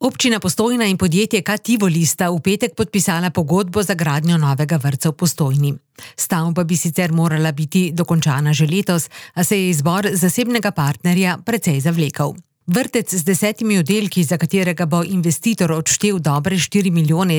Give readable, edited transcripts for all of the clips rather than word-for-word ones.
Občina Postojna in podjetje K-Tivoli sta v petek podpisala pogodbo za gradnjo novega vrtca v Postojni. Stavba bi sicer morala biti dokončana že letos, a se je izbor zasebnega partnerja precej zavlekel. Vrtec z 10 oddelki, za katerega bo investitor odštel dobre 4 milijone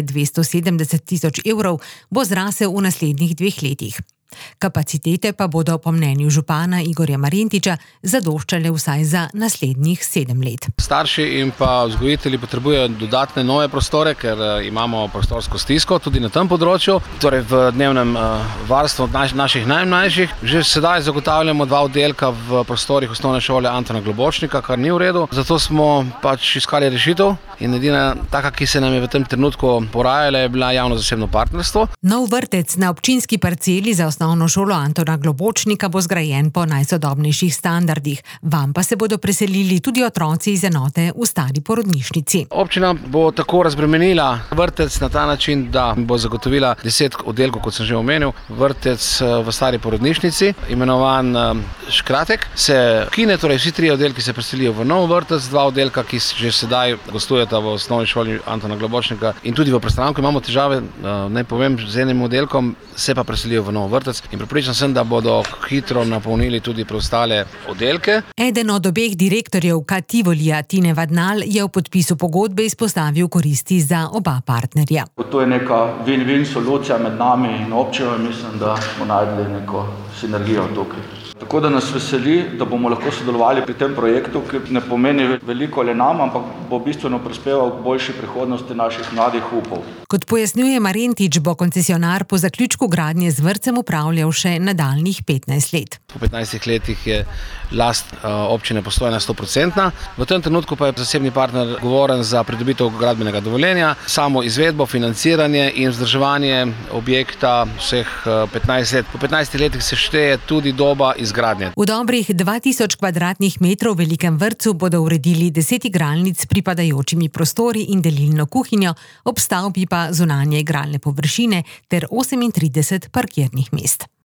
270 tisoč evrov, bo zrasel v naslednjih 2 letih. Kapacitete pa bodo po mnenju župana Igorja Marentiča zadoščale vsaj za naslednjih 7 let. Starši in pa vzgojitelji potrebujejo dodatne nove prostore, ker imamo prostorsko stisko tudi na tem področju, torej v dnevnem varstvu naših najmlajših. Že sedaj zagotavljamo 2 oddelka v prostorih osnovne šole Antona Globočnika, kar ni v redu, zato smo iskali rešitev in edina taka, ki se nam je v tem trenutku porajala, je bila javno-zasebno partnerstvo. Nov vrtec na občinski parceli za osnovno šolo Antona Globočnika bo zgrajen po najsodobnejših standardih. Vam pa se bodo preselili tudi otroci iz enote v stari porodnišnici. Občina bo tako razbremenila vrtec na ta način, da bo zagotovila 10 oddelkov, kot sem že omenil. Vrtec v stari porodnišnici, imenovan Škratek, se kine, torej vsi 3 oddelki se preselijo v nov vrtec, 2 oddelka, ki že sedaj gostujeta v osnovni šoli Antona Globočnika in tudi v Prestranku imamo težave, naj povem, z enim oddelkom, se pa preselijo v nov vrtec in prepričan sem, da bodo hitro napolnili tudi preostale oddelke. Eden od obeh direktorjev K-Tivolija, Tine Vadnal, je v podpisu pogodbe izpostavil koristi za oba partnerja. To je neka win-win solucija med nami in občino in mislim, da smo našli neko sinergijo tukaj. Tako da nas veseli, da bomo lahko sodelovali pri tem projektu, ki ne pomeni veliko le nam, ampak bo bistveno prispeval k boljši prihodnosti naših mladih upov. Kot pojasnjuje Marentič, bo koncesionar po zaključku gradnje z vrtcem upravljal še nadaljnjih 15 let. Po 15 letih je last občine Postojna 100%. V tem trenutku pa je zasebni partner odgovoren za pridobitev gradbenega dovoljenja, samo izvedbo, financiranje in vzdrževanje objekta vseh 15 let. Po 15 letih se šteje tudi doba izgradnje. V dobrih 2000 kvadratnih metrov velikem vrtcu bodo uredili 10 igralnic s pripadajočimi prostori in delilno kuhinjo, ob stavbi pa zunanje igralne površine ter 38 parkirnih mest.